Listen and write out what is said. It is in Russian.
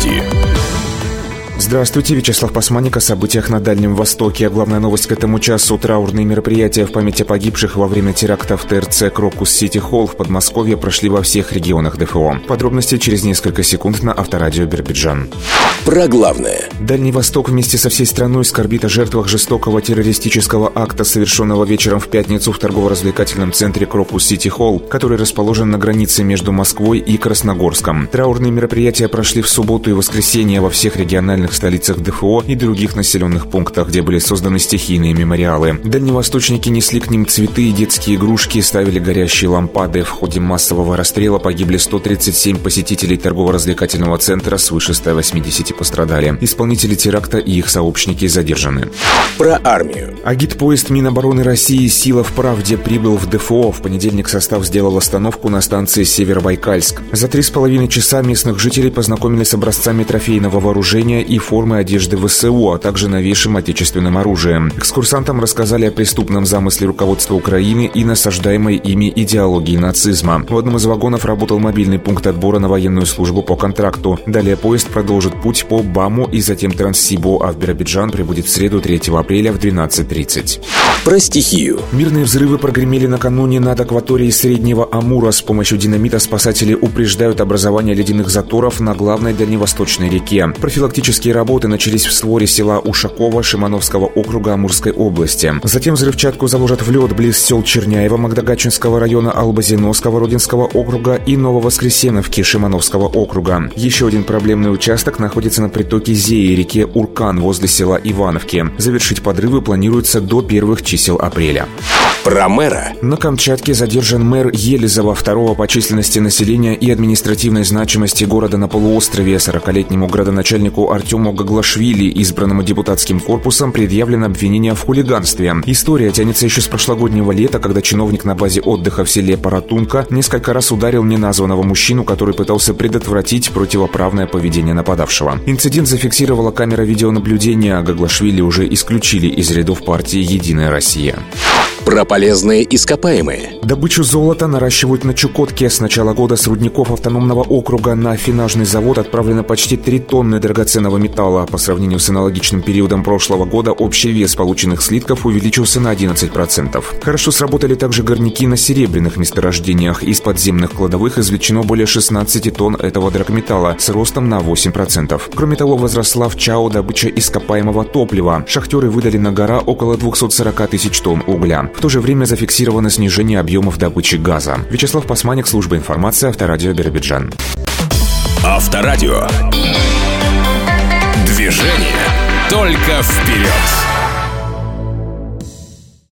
новости. Здравствуйте, Вячеслав Пасманик о событиях на Дальнем Востоке. Главная новость к этому часу. Траурные мероприятия в память о погибших во время теракта в ТРЦ «Крокус Сити Холл» в Подмосковье прошли во всех регионах ДФО. Подробности через несколько секунд на Авторадио Биробиджан. Про главное. Дальний Восток вместе со всей страной скорбит о жертвах жестокого террористического акта, совершенного вечером в пятницу в торгово-развлекательном центре «Крокус Сити Холл», который расположен на границе между Москвой и Красногорском. Траурные мероприятия прошли в субботу и воскресенье во всех региональных столицах ДФО и других населенных пунктах, где были созданы стихийные мемориалы. Дальневосточники несли к ним цветы и детские игрушки, ставили горящие лампады. В ходе массового расстрела погибли 137 посетителей торгово-развлекательного центра, свыше 180 пострадали. Исполнители теракта и их сообщники задержаны. Про армию. Агитпоезд Минобороны России «Сила в правде» прибыл в ДФО. В понедельник состав сделал остановку на станции Северобайкальск. За 3,5 часа местных жителей познакомились с образцами трофейного вооружения и формы одежды ВСУ, а также новейшим отечественным оружием. Экскурсантам рассказали о преступном замысле руководства Украины и насаждаемой ими идеологии нацизма. В одном из вагонов работал мобильный пункт отбора на военную службу по контракту. Далее поезд продолжит путь по БАМу и затем Транссибу, а в Биробиджан прибудет в среду 3 апреля в 12:30. Про стихию. Мирные взрывы прогремели накануне над акваторией Среднего Амура. С помощью динамита спасатели упреждают образование ледяных заторов на главной дальневосточной реке. Профилактические работы начались в створе села Ушакова Шимановского округа Амурской области. Затем взрывчатку заложат в лед близ сел Черняева Магдагачинского района, Албазино Сковородинского округа и Нововоскресеновки Шимановского округа. Еще один проблемный участок находится на притоке Зеи, реке Уркан, возле села Ивановки. Завершить подрывы планируется до первых чисел апреля. Про мэра. На Камчатке задержан мэр Елизово, второго по численности населения и административной значимости города на полуострове. 40-летнему градоначальнику Артему Гаглашвили, избранному депутатским корпусом, предъявлено обвинение в хулиганстве. История тянется еще с прошлогоднего лета, когда чиновник на базе отдыха в селе Паратунка несколько раз ударил неназванного мужчину, который пытался предотвратить противоправное поведение нападавшего. Инцидент зафиксировала камера видеонаблюдения. Гаглашвили уже исключили из рядов партии «Единая Россия». Про полезные ископаемые. Добычу золота наращивают на Чукотке. С начала года с рудников автономного округа на афинажный завод отправлено почти 3 тонны драгоценного металла. По сравнению с аналогичным периодом прошлого года общий вес полученных слитков увеличился на 11%. Хорошо сработали также горняки на серебряных месторождениях. Из подземных кладовых извлечено более 16 тонн этого драгметалла с ростом на 8%. Кроме того, возросла в ЧАО добыча ископаемого топлива. Шахтеры выдали на гора около 240 тысяч тонн угля. В то же время зафиксировано снижение объемов добычи газа. Вячеслав Пасманик, служба информации, Авторадио Биробиджан. Авторадио. Движение только вперед.